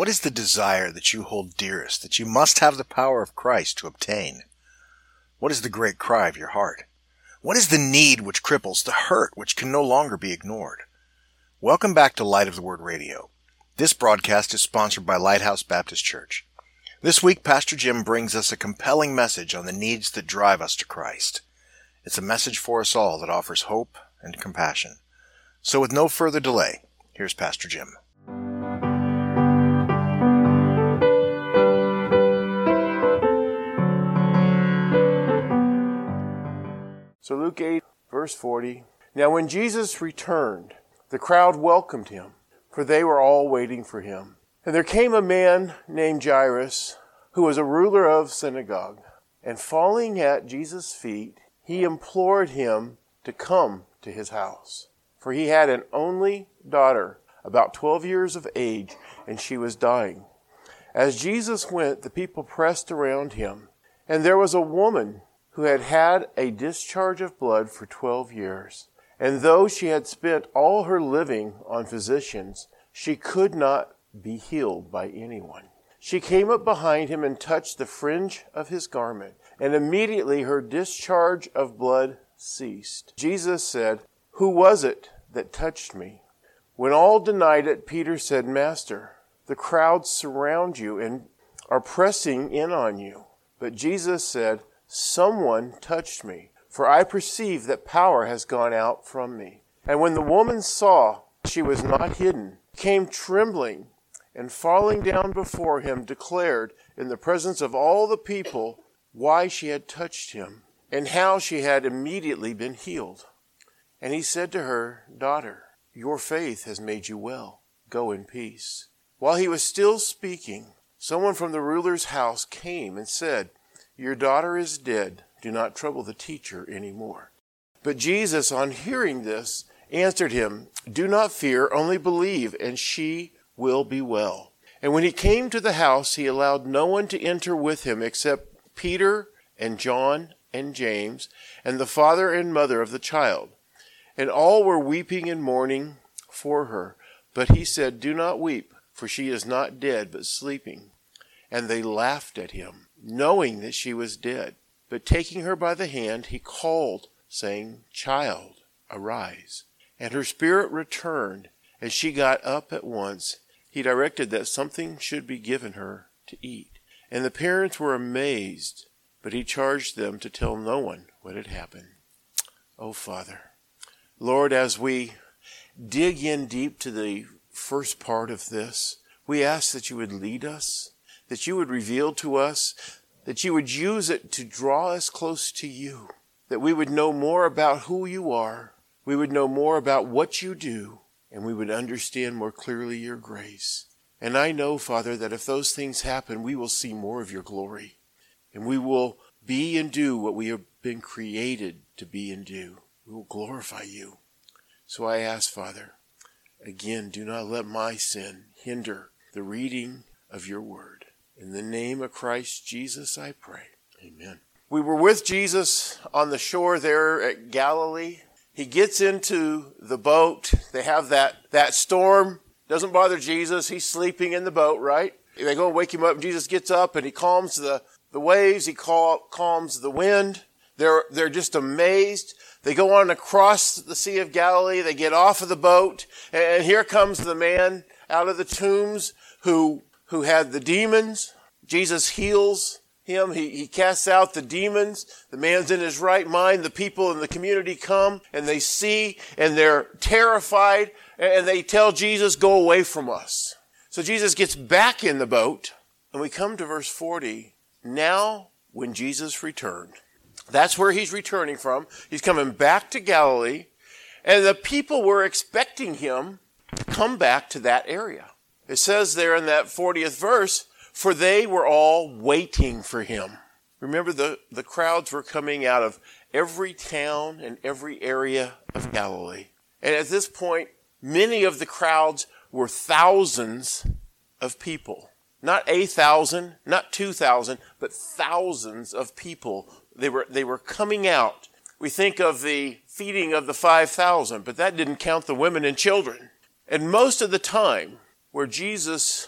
is the desire that you hold dearest, that you must have the power of Christ to obtain? What is the great cry of your heart? What is the need which cripples, the hurt which can no longer be ignored? Welcome back to Light of the Word Radio. This broadcast is sponsored by Lighthouse Baptist Church. This week, Pastor Jim brings us a compelling message on the needs that drive us to Christ. It's a message for us all that offers hope and compassion. So with no further delay, here's Pastor Jim. So Luke 8, verse 40. Now when Jesus returned, the crowd welcomed him, for they were all waiting for him. And there came a man named Jairus, who was a ruler of synagogue. And falling at Jesus' feet, he implored him to come to his house. For he had an only daughter, about 12 years of age, and she was dying. As Jesus went, the people pressed around him. And there was a woman who had had a discharge of blood for 12 years. And though she had spent all her living on physicians, she could not be healed by anyone. She came up behind him and touched the fringe of his garment, and immediately her discharge of blood ceased. Jesus said, "Who was it that touched me?" When all denied it, Peter said, "Master, the crowds surround you and are pressing in on you." But Jesus said, "Someone touched me, for I perceive that power has gone out from me." And when the woman saw she was not hidden, came trembling, and falling down before him, declared in the presence of all the people why she had touched him, and how she had immediately been healed. And he said to her, "Daughter, your faith has made you well. Go in peace." While he was still speaking, someone from the ruler's house came and said, "Your daughter is dead. Do not trouble the teacher anymore." But Jesus, on hearing this, answered him, "Do not fear, only believe, and she will be well." And when he came to the house, he allowed no one to enter with him except Peter and John and James and the father and mother of the child. And all were weeping and mourning for her. But he said, "Do not weep, for she is not dead, but sleeping." And they laughed at him, knowing that she was dead. But taking her by the hand, he called, saying, "Child, arise." And her spirit returned, and she got up at once. He directed that something should be given her to eat. And the parents were amazed, but he charged them to tell no one what had happened. Oh, Father, Lord, as we dig in deep to the first part of this, we ask that you would lead us, that you would reveal to us, that you would use it to draw us close to you, that we would know more about who you are, we would know more about what you do, and we would understand more clearly your grace. And I know, Father, that if those things happen, we will see more of your glory, and we will be and do what we have been created to be and do. We will glorify you. So I ask, Father, again, do not let my sin hinder the reading of your word. In the name of Christ Jesus, I pray. Amen. We were with Jesus on the shore there at Galilee. He gets into the boat. They have that storm. Doesn't bother Jesus. He's sleeping in the boat, right? They go and wake him up. Jesus gets up and he calms the waves. He calms the wind. They're just amazed. They go on across the Sea of Galilee. They get off of the boat. And here comes the man out of the tombs who had the demons. Jesus heals him. He casts out the demons. The man's in his right mind. The people in the community come and they see and they're terrified and they tell Jesus, "Go away from us." So Jesus gets back in the boat and we come to verse 40. Now when Jesus returned, that's where he's returning from. He's coming back to Galilee and the people were expecting him to come back to that area. It says there in that 40th verse, for they were all waiting for him. Remember, the crowds were coming out of every town and every area of Galilee. And at this point, many of the crowds were thousands of people. Not 1,000, not 2,000, but thousands of people. They were coming out. We think of the feeding of the 5,000, but that didn't count the women and children. And most of the time, where Jesus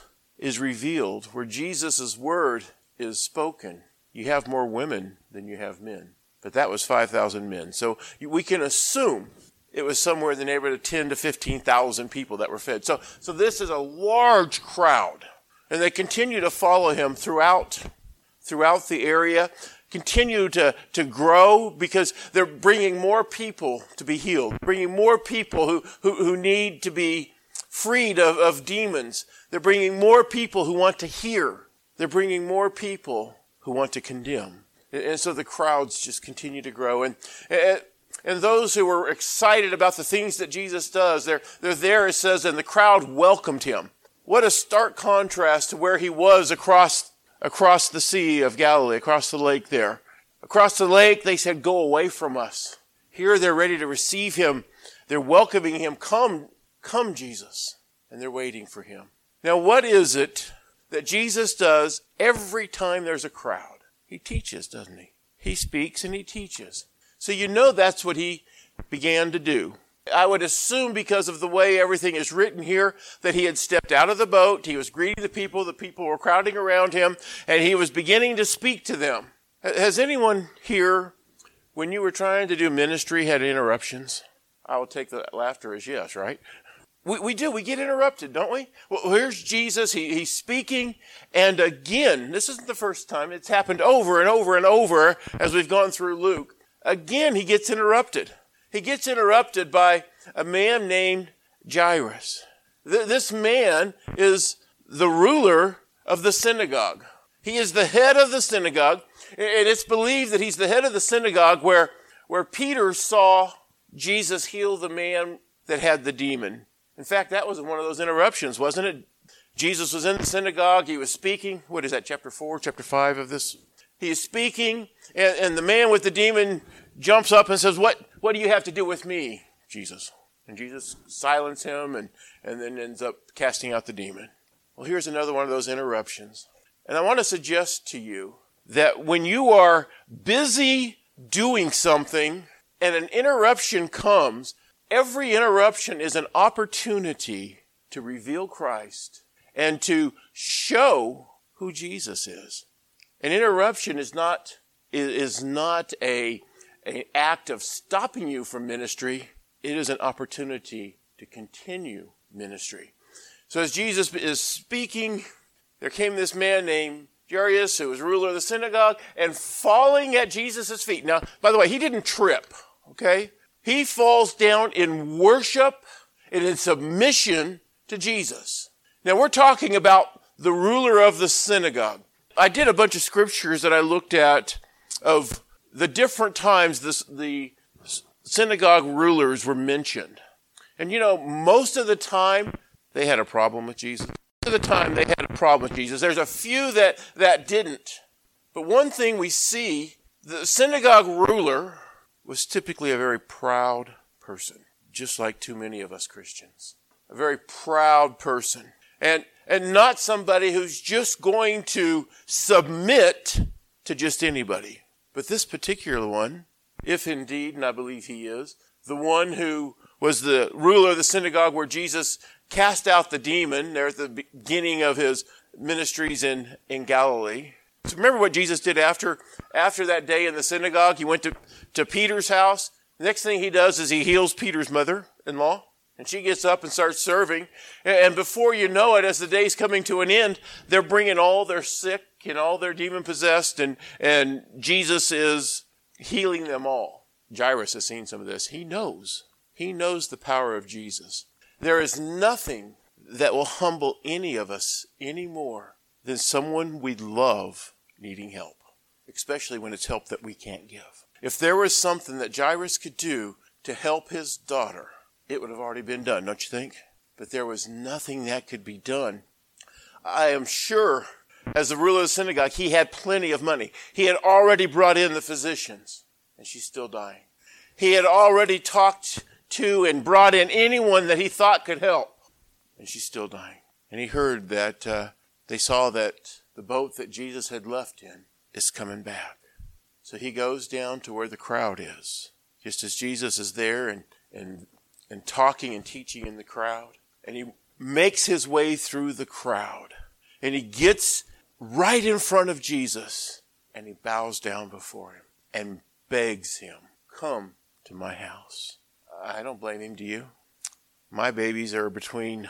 is revealed, where Jesus' word is spoken, you have more women than you have men. But that was 5,000 men. So we can assume it was somewhere in the neighborhood of 10 to 15,000 people that were fed. So this is a large crowd. And they continue to follow him throughout the area, continue to grow because they're bringing more people to be healed, bringing more people who need to be freed of demons. They're bringing more people who want to hear. They're bringing more people who want to condemn. And so the crowds just continue to grow. And those who were excited about the things that Jesus does, they're there, it says, and the crowd welcomed him. What a stark contrast to where he was across the Sea of Galilee, across the lake there. Across the lake, they said, go away from us. Here they're ready to receive him. They're welcoming him. Come, Jesus. And they're waiting for him. Now, what is it that Jesus does every time there's a crowd? He teaches, doesn't he? He speaks and he teaches. So you know that's what he began to do. I would assume because of the way everything is written here that he had stepped out of the boat. He was greeting the people were crowding around him, and he was beginning to speak to them. Has anyone here, when you were trying to do ministry, had interruptions? I will take the laughter as yes, right? We do. We get interrupted, don't we? Well, here's Jesus. He's speaking. And again, this isn't the first time. It's happened over and over and over as we've gone through Luke. Again, he gets interrupted. He gets interrupted by a man named Jairus. This man is the ruler of the synagogue. He is the head of the synagogue. And it's believed that he's the head of the synagogue where Peter saw Jesus heal the man that had the demon. In fact, that was one of those interruptions, wasn't it? Jesus was in the synagogue. He was speaking. What is that, chapter 4, chapter 5 of this? He is speaking, and the man with the demon jumps up and says, What do you have to do with me, Jesus? And Jesus silences him and then ends up casting out the demon. Well, here's another one of those interruptions. And I want to suggest to you that when you are busy doing something and an interruption comes, every interruption is an opportunity to reveal Christ and to show who Jesus is. An interruption is not an act of stopping you from ministry. It is an opportunity to continue ministry. So as Jesus is speaking, there came this man named Jairus, who was ruler of the synagogue, and falling at Jesus' feet. Now, by the way, he didn't trip, okay? He falls down in worship and in submission to Jesus. Now, we're talking about the ruler of the synagogue. I did a bunch of scriptures that I looked at of the different times the synagogue rulers were mentioned. And most of the time, they had a problem with Jesus. Most of the time, they had a problem with Jesus. There's a few that didn't. But one thing we see, the synagogue ruler was typically a very proud person, just like too many of us Christians. A very proud person. And not somebody who's just going to submit to just anybody. But this particular one, if indeed, and I believe he is, the one who was the ruler of the synagogue where Jesus cast out the demon there at the beginning of his ministries in Galilee. So remember what Jesus did after that day in the synagogue? He went to Peter's house. The next thing he does is he heals Peter's mother-in-law. And she gets up and starts serving. And before you know it, as the day's coming to an end, they're bringing all their sick and all their demon-possessed, and Jesus is healing them all. Jairus has seen some of this. He knows. He knows the power of Jesus. There is nothing that will humble any of us any more than someone we love needing help, especially when it's help that we can't give. If there was something that Jairus could do to help his daughter, it would have already been done, don't you think? But there was nothing that could be done. I am sure, as the ruler of the synagogue, he had plenty of money. He had already brought in the physicians, and she's still dying. He had already talked to and brought in anyone that he thought could help, and she's still dying. And he heard that they saw that the boat that Jesus had left in is coming back. So he goes down to where the crowd is, just as Jesus is there and talking and teaching in the crowd. And he makes his way through the crowd. And he gets right in front of Jesus and he bows down before him and begs him, come to my house. I don't blame him, do you? My babies are between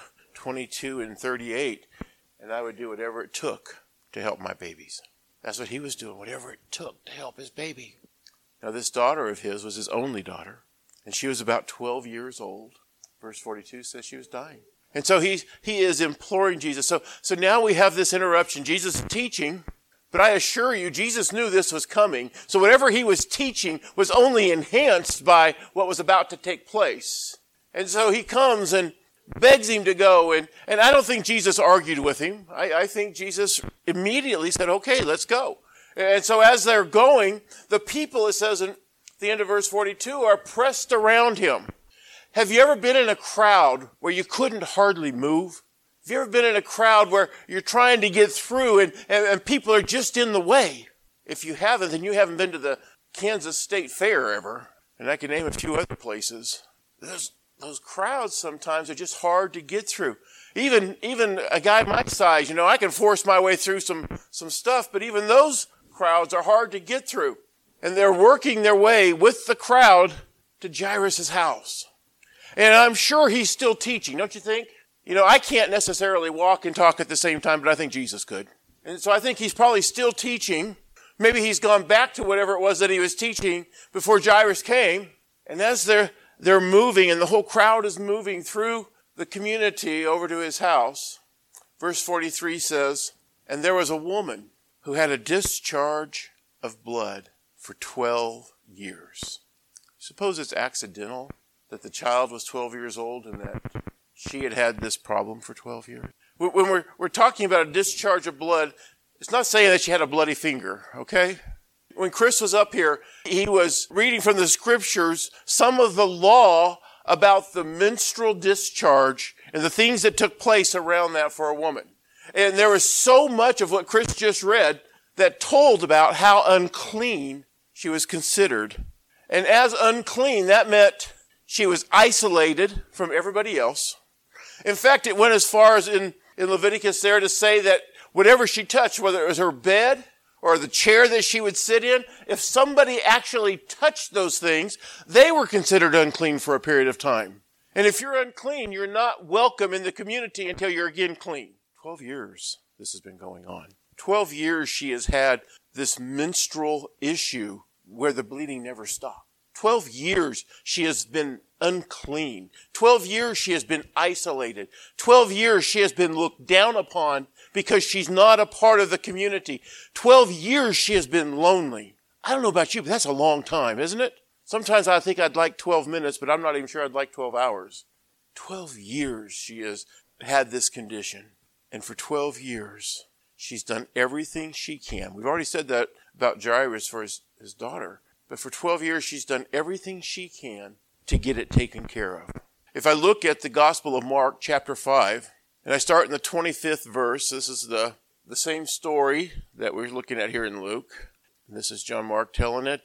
22 and 38, and I would do whatever it took to help my babies. That's what he was doing, whatever it took to help his baby. Now, this daughter of his was his only daughter, and she was about 12 years old. Verse 42 says she was dying. And so he is imploring Jesus. So now we have this interruption. Jesus is teaching, but I assure you, Jesus knew this was coming. So whatever he was teaching was only enhanced by what was about to take place. And so he comes and begs him to go. And I don't think Jesus argued with him. I think Jesus immediately said, okay, let's go. And so as they're going, the people, it says in the end of verse 42, are pressed around him. Have you ever been in a crowd where you couldn't hardly move? Have you ever been in a crowd where you're trying to get through and people are just in the way? If you haven't, then you haven't been to the Kansas State Fair ever. And I can name a few other places. Those crowds sometimes are just hard to get through. Even a guy my size, I can force my way through some stuff, but even those crowds are hard to get through. And they're working their way with the crowd to Jairus' house. And I'm sure he's still teaching, don't you think? I can't necessarily walk and talk at the same time, but I think Jesus could. And so I think he's probably still teaching. Maybe he's gone back to whatever it was that he was teaching before Jairus came. And as they're moving and the whole crowd is moving through the community over to his house, verse 43 says, and there was a woman who had a discharge of blood for 12 years. Suppose it's accidental that the child was 12 years old and that she had this problem for 12 years. When we're talking about a discharge of blood, it's not saying that she had a bloody finger, okay? When Chris was up here, he was reading from the scriptures some of the law about the menstrual discharge and the things that took place around that for a woman. And there was so much of what Chris just read that told about how unclean she was considered. And as unclean, that meant she was isolated from everybody else. In fact, it went as far as in Leviticus there to say that whatever she touched, whether it was her bed or the chair that she would sit in, if somebody actually touched those things, they were considered unclean for a period of time. And if you're unclean, you're not welcome in the community until you're again clean. 12 years this has been going on. 12 years she has had this menstrual issue where the bleeding never stopped. 12 years she has been unclean. 12 years she has been isolated. 12 years she has been looked down upon because she's not a part of the community. 12 years she has been lonely. I don't know about you, but that's a long time, isn't it? Sometimes I think I'd like 12 minutes, but I'm not even sure I'd like 12 hours. 12 years she has had this condition. And for 12 years, she's done everything she can. We've already said that about Jairus for his daughter. But for 12 years, she's done everything she can to get it taken care of. If I look at the Gospel of Mark, chapter 5, and I start in the 25th verse, this is the same story that we're looking at here in Luke. And this is John Mark telling it,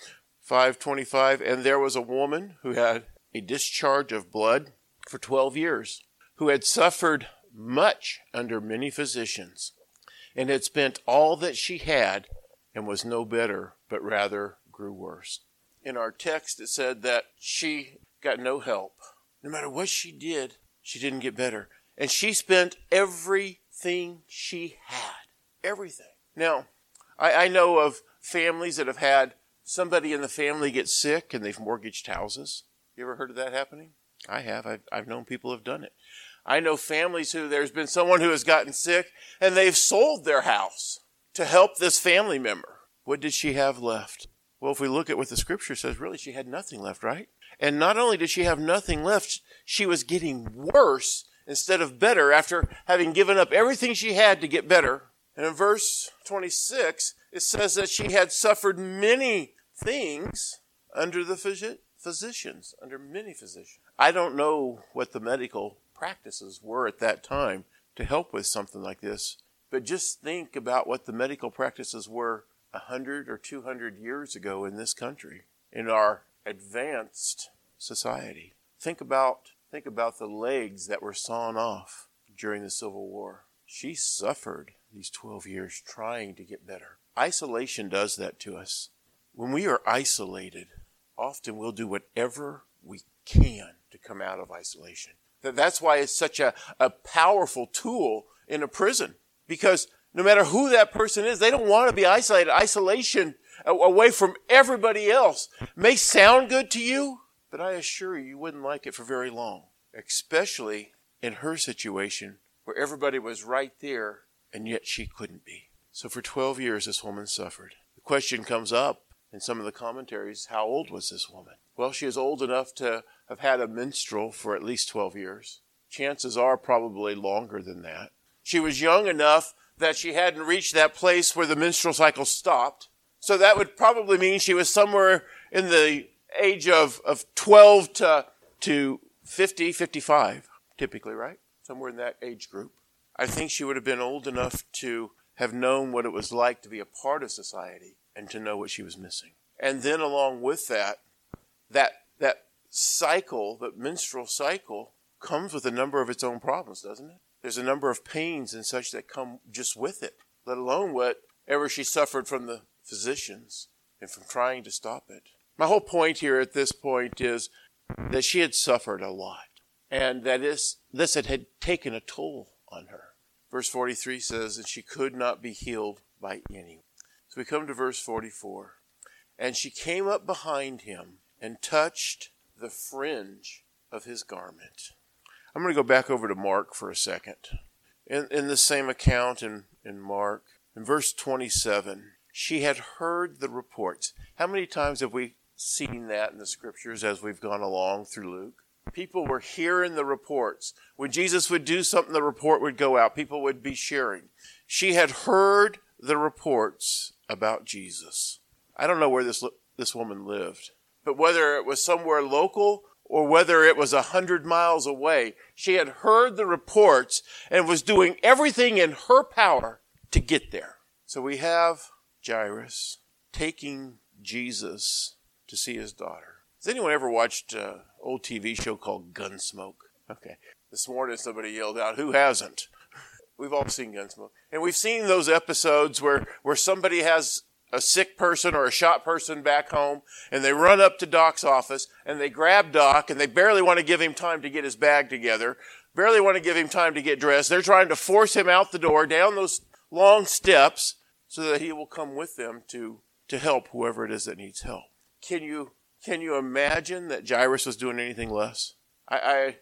5:25, and there was a woman who had a discharge of blood for 12 years, who had suffered much under many physicians, and had spent all that she had, and was no better, but rather grew worse. In our text, it said that she got no help. No matter what she did, she didn't get better. And she spent everything she had. Everything. Now, I know of families that have had somebody in the family get sick and they've mortgaged houses. You ever heard of that happening? I have. I've known people who have done it. I know families who there's been someone who has gotten sick and they've sold their house to help this family member. What did she have left? Well, if we look at what the scripture says, really she had nothing left, right? And not only did she have nothing left, she was getting worse instead of better after having given up everything she had to get better. And in verse 26, it says that she had suffered many things under the physicians, under many physicians. I don't know what the medical practices were at that time to help with something like this, but just think about what the medical practices were 100 or 200 years ago in this country, in our advanced society. Think about the legs that were sawn off during the Civil War. She suffered these 12 years trying to get better. Isolation does that to us. When we are isolated, often we'll do whatever we can to come out of isolation. That's why it's such a powerful tool in a prison. Because no matter who that person is, they don't want to be isolated. Isolation away from everybody else may sound good to you, but I assure you wouldn't like it for very long. Especially in her situation where everybody was right there and yet she couldn't be. So for 12 years this woman suffered. The question comes up in some of the commentaries, how old was this woman? Well, she is old enough to have had a menstrual for at least 12 years. Chances are probably longer than that. She was young enough that she hadn't reached that place where the menstrual cycle stopped. So that would probably mean she was somewhere in the age of 12 to 50, 55, typically, right? Somewhere in that age group. I think she would have been old enough to have known what it was like to be a part of society and to know what she was missing. And then along with that cycle, that menstrual cycle, comes with a number of its own problems, doesn't it? There's a number of pains and such that come just with it, let alone whatever she suffered from the physicians and from trying to stop it. My whole point here at this point is that she had suffered a lot, and that this had taken a toll on her. Verse 43 says that she could not be healed by anyone. So we come to verse 44. And she came up behind him and touched the fringe of his garment. I'm going to go back over to Mark for a second. In the same account in Mark, in verse 27, she had heard the reports. How many times have we seen that in the scriptures as we've gone along through Luke? People were hearing the reports. When Jesus would do something, the report would go out. People would be sharing. She had heard the reports about Jesus. I don't know where this woman lived, but whether it was somewhere local or whether it was 100 miles away, she had heard the reports and was doing everything in her power to get there. So we have Jairus taking Jesus to see his daughter. Has anyone ever watched an old TV show called Gunsmoke? Okay. This morning somebody yelled out, who hasn't? We've all seen Gunsmoke. And we've seen those episodes where somebody has a sick person or a shot person back home, and they run up to Doc's office, and they grab Doc, and they barely want to give him time to get his bag together, barely want to give him time to get dressed. They're trying to force him out the door, down those long steps, so that he will come with them to help whoever it is that needs help. Can you imagine that Jairus was doing anything less? I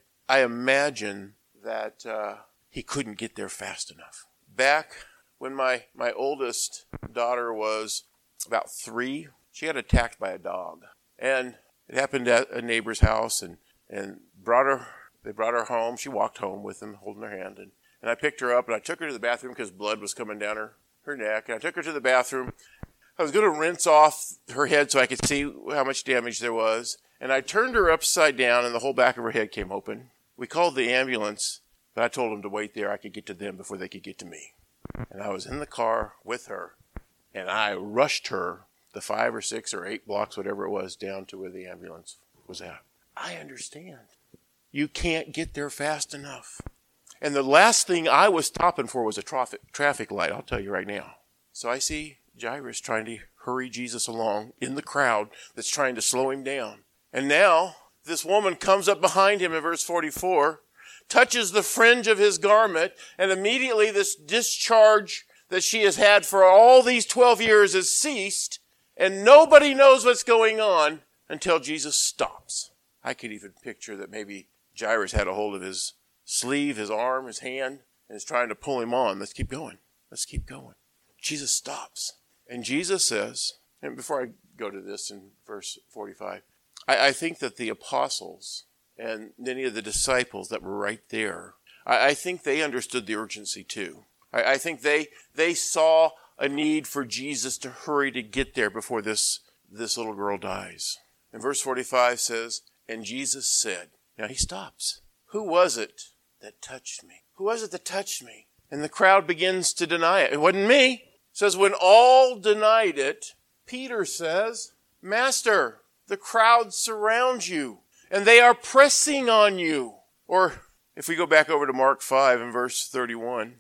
imagine that he couldn't get there fast enough. Back when my oldest daughter was about 3, she got attacked by a dog. And it happened at a neighbor's house, and they brought her home. She walked home with him, holding her hand. And I picked her up, and I took her to the bathroom because blood was coming down her neck. And I took her to the bathroom. I was going to rinse off her head so I could see how much damage there was. And I turned her upside down, and the whole back of her head came open. We called the ambulance, but I told them to wait there. I could get to them before they could get to me. And I was in the car with her, and I rushed her the 5 or 6 or 8 blocks, whatever it was, down to where the ambulance was at. I understand. You can't get there fast enough. And the last thing I was stopping for was a traffic light, I'll tell you right now. So I see Jairus trying to hurry Jesus along in the crowd that's trying to slow him down. And now this woman comes up behind him in verse 44, touches the fringe of his garment, and immediately this discharge that she has had for all these 12 years has ceased, and nobody knows what's going on until Jesus stops. I could even picture that maybe Jairus had a hold of his sleeve, his arm, his hand, and is trying to pull him on. Let's keep going. Let's keep going. Jesus stops. And Jesus says, and before I go to this in verse 45, I think that the apostles and many of the disciples that were right there, I think they understood the urgency too. I think they saw a need for Jesus to hurry to get there before this little girl dies. And verse 45 says, and Jesus said, now he stops. Who was it that touched me? Who was it that touched me? And the crowd begins to deny it. It wasn't me. It says, when all denied it, Peter says, Master, the crowd surrounds you, and they are pressing on you. Or if we go back over to Mark 5 and verse 31,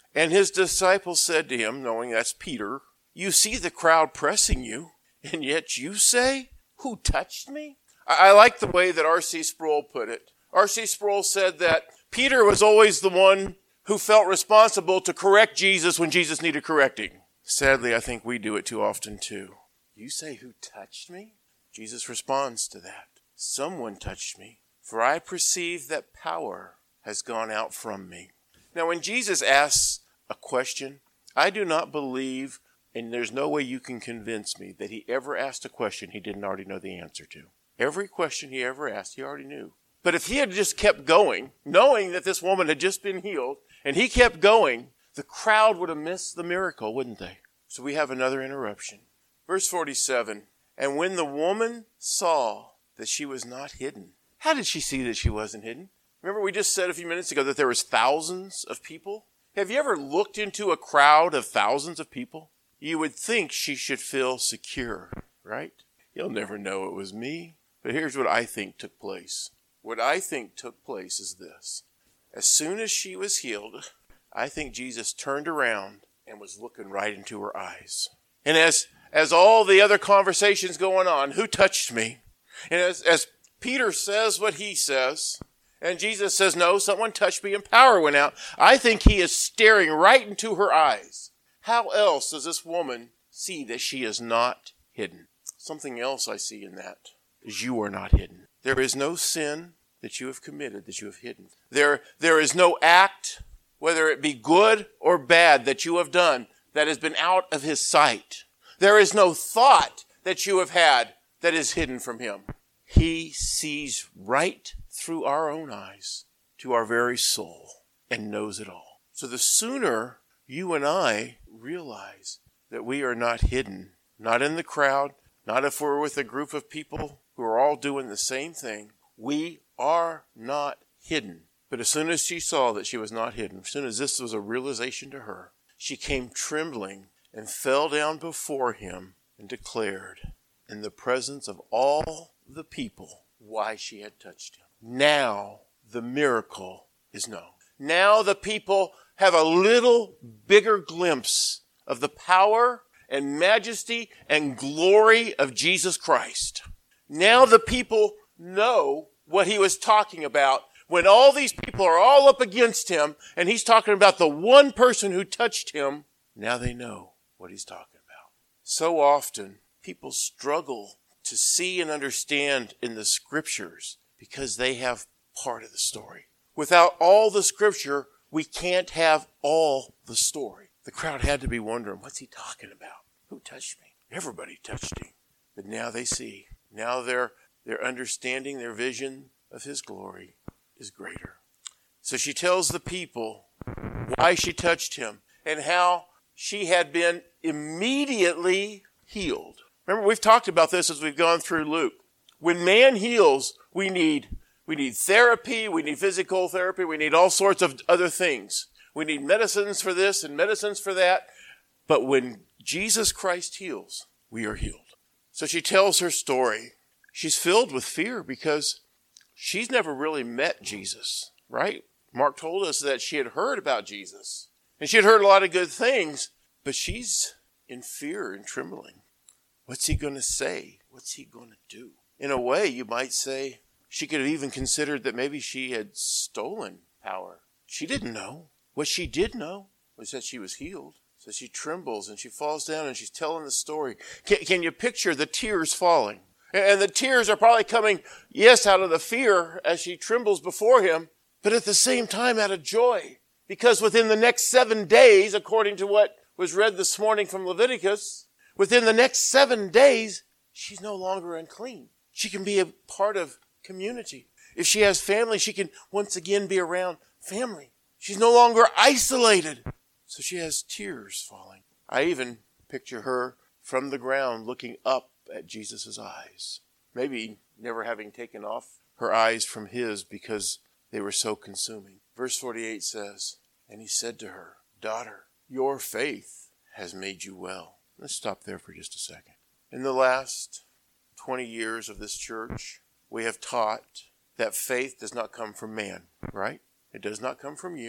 And his disciples said to him, knowing that's Peter, "You see the crowd pressing you, and yet you say, 'Who touched me?'" I like the way that R.C. Sproul put it. R.C. Sproul said that Peter was always the one who felt responsible to correct Jesus when Jesus needed correcting. Sadly, I think we do it too often too. "You say, 'Who touched me?'" Jesus responds to that. "Someone touched me, for I perceive that power has gone out from me." Now, when Jesus asks a question, I do not believe, and there's no way you can convince me, that he ever asked a question he didn't already know the answer to. Every question he ever asked, he already knew. But if he had just kept going, knowing that this woman had just been healed, and he kept going, the crowd would have missed the miracle, wouldn't they? So we have another interruption. Verse 47, "And when the woman saw that she was not hidden." How did she see that she wasn't hidden? Remember we just said a few minutes ago that there was thousands of people? Have you ever looked into a crowd of thousands of people? You would think she should feel secure, right? You'll never know it was me. But here's what I think took place. What I think took place is this. As soon as she was healed, I think Jesus turned around and was looking right into her eyes. And as all the other conversations going on, "Who touched me?" And as Peter says what he says, and Jesus says, "No, someone touched me," and power went out, I think he is staring right into her eyes. How else does this woman see that she is not hidden? Something else I see in that is you are not hidden. There is no sin that you have committed that you have hidden. There is no act, whether it be good or bad, that you have done that has been out of his sight. There is no thought that you have had that is hidden from him. He sees right through our own eyes to our very soul and knows it all. So the sooner you and I realize that we are not hidden, not in the crowd, not if we're with a group of people who are all doing the same thing, we are not hidden. But as soon as she saw that she was not hidden, as soon as this was a realization to her, she came trembling and fell down before him and declared in the presence of all the people why she had touched him. Now the miracle is known. Now the people have a little bigger glimpse of the power and majesty and glory of Jesus Christ. Now the people know what he was talking about when all these people are all up against him and he's talking about the one person who touched him. Now they know what he's talking about. So often people struggle to see and understand in the scriptures because they have part of the story. Without all the scripture, we can't have all the story. The crowd had to be wondering, what's he talking about? Who touched me? Everybody touched him. But now they see. Now their understanding, their vision of his glory is greater. So she tells the people why she touched him and how she had been immediately healed. Remember, we've talked about this as we've gone through Luke. When man heals, we need therapy, we need physical therapy, we need all sorts of other things. We need medicines for this and medicines for that. But when Jesus Christ heals, we are healed. So she tells her story. She's filled with fear because she's never really met Jesus, right? Mark told us that she had heard about Jesus. And she had heard a lot of good things, but she's in fear and trembling. What's he going to say? What's he going to do? In a way, you might say she could have even considered that maybe she had stolen power. She didn't know. What she did know was that she was healed. So she trembles and she falls down and she's telling the story. Can you picture the tears falling? And the tears are probably coming, yes, out of the fear as she trembles before him, but at the same time out of joy. Because within the next 7 days, according to what was read this morning from Leviticus, within the next 7 days, she's no longer unclean. She can be a part of community. If she has family, she can once again be around family. She's no longer isolated. So she has tears falling. I even picture her from the ground looking up at Jesus' eyes. Maybe never having taken off her eyes from his because they were so consuming. Verse 48 says, and he said to her, daughter, your faith has made you well. Let's stop there for just a second. In the last 20 years of this church, we have taught that faith does not come from man, right? It does not come from you.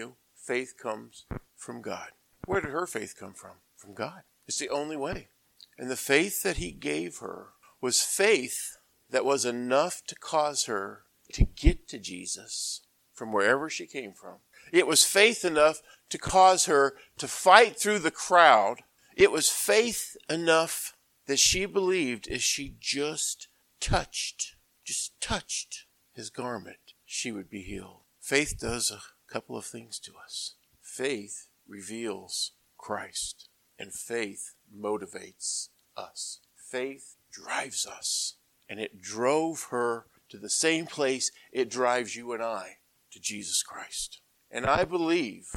Faith comes from God. Where did her faith come from? From God. It's the only way. And the faith that he gave her was faith that was enough to cause her to get to Jesus from wherever she came from. It was faith enough to cause her to fight through the crowd. It was faith enough that she believed if she just touched his garment, she would be healed. Faith does a couple of things to us. Faith reveals Christ, and faith motivates us. Faith drives us, and it drove her to the same place it drives you and I, to Jesus Christ. And I believe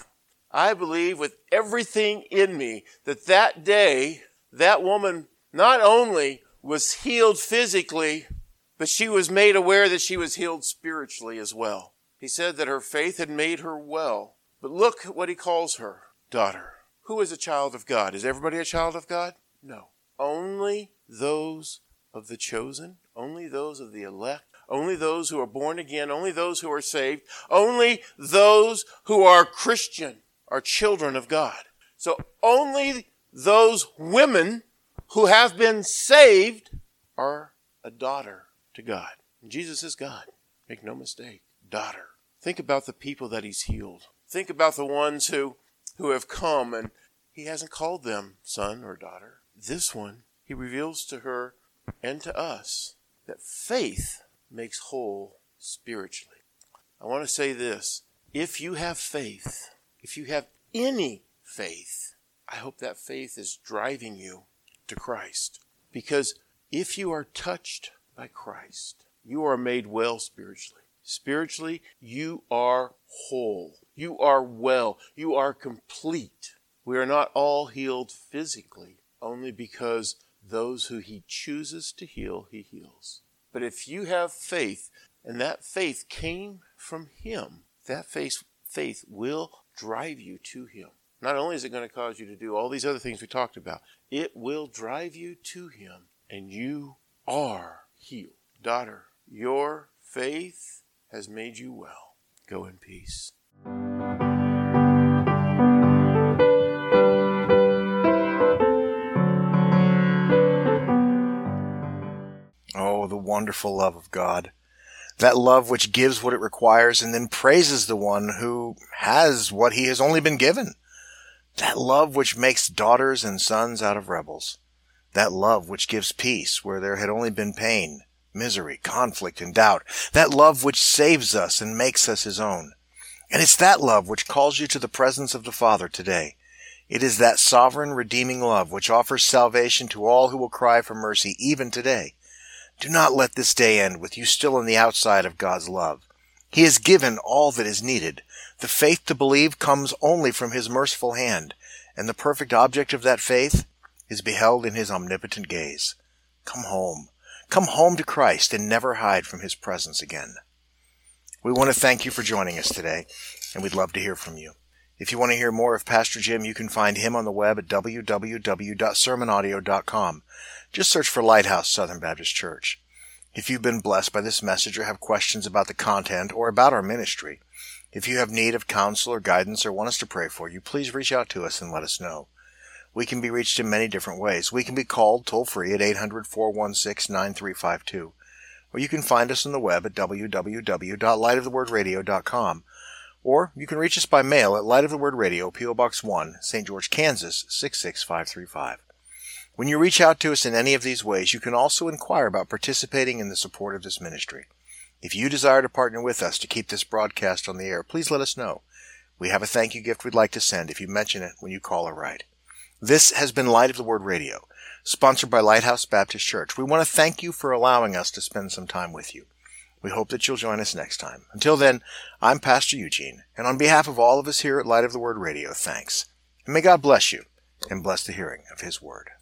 with everything in me that day, that woman not only was healed physically, but she was made aware that she was healed spiritually as well. He said that her faith had made her well. But look at what he calls her, daughter. Who is a child of God? Is everybody a child of God? No. Only those of the chosen, only those of the elect, only those who are born again, only those who are saved, only those who are Christian are children of God. So only those women who have been saved are a daughter to God. And Jesus is God. Make no mistake. Daughter. Think about the people that he's healed. Think about the ones who have come and he hasn't called them son or daughter. This one, he reveals to her and to us that faith makes whole spiritually. I want to say this. If you have faith, if you have any faith, I hope that faith is driving you to Christ. Because if you are touched by Christ, you are made well spiritually. Spiritually, you are whole. You are well. You are complete. We are not all healed physically, only because those who he chooses to heal, he heals. But if you have faith, and that faith came from him, that faith will drive you to him. Not only is it going to cause you to do all these other things we talked about, it will drive you to him, and you are healed. Daughter, your faith has made you well. Go in peace. Oh, the wonderful love of God. That love which gives what it requires and then praises the one who has what he has only been given. That love which makes daughters and sons out of rebels. That love which gives peace where there had only been pain, misery, conflict, and doubt. That love which saves us and makes us his own. And it's that love which calls you to the presence of the Father today. It is that sovereign, redeeming love which offers salvation to all who will cry for mercy even today. Do not let this day end with you still on the outside of God's love. He has given all that is needed. The faith to believe comes only from his merciful hand, and the perfect object of that faith is beheld in his omnipotent gaze. Come home. Come home to Christ and never hide from his presence again. We want to thank you for joining us today, and we'd love to hear from you. If you want to hear more of Pastor Jim, you can find him on the web at www.sermonaudio.com. Just search for Lighthouse Southern Baptist Church. If you've been blessed by this message or have questions about the content or about our ministry, if you have need of counsel or guidance or want us to pray for you, please reach out to us and let us know. We can be reached in many different ways. We can be called toll-free at 800-416-9352. Or you can find us on the web at www.lightofthewordradio.com. Or you can reach us by mail at Light of the Word Radio, P.O. Box 1, St. George, Kansas, 66535. When you reach out to us in any of these ways, you can also inquire about participating in the support of this ministry. If you desire to partner with us to keep this broadcast on the air, please let us know. We have a thank you gift we'd like to send if you mention it when you call or write. This has been Light of the Word Radio, sponsored by Lighthouse Baptist Church. We want to thank you for allowing us to spend some time with you. We hope that you'll join us next time. Until then, I'm Pastor Eugene, and on behalf of all of us here at Light of the Word Radio, thanks. And may God bless you and bless the hearing of his word.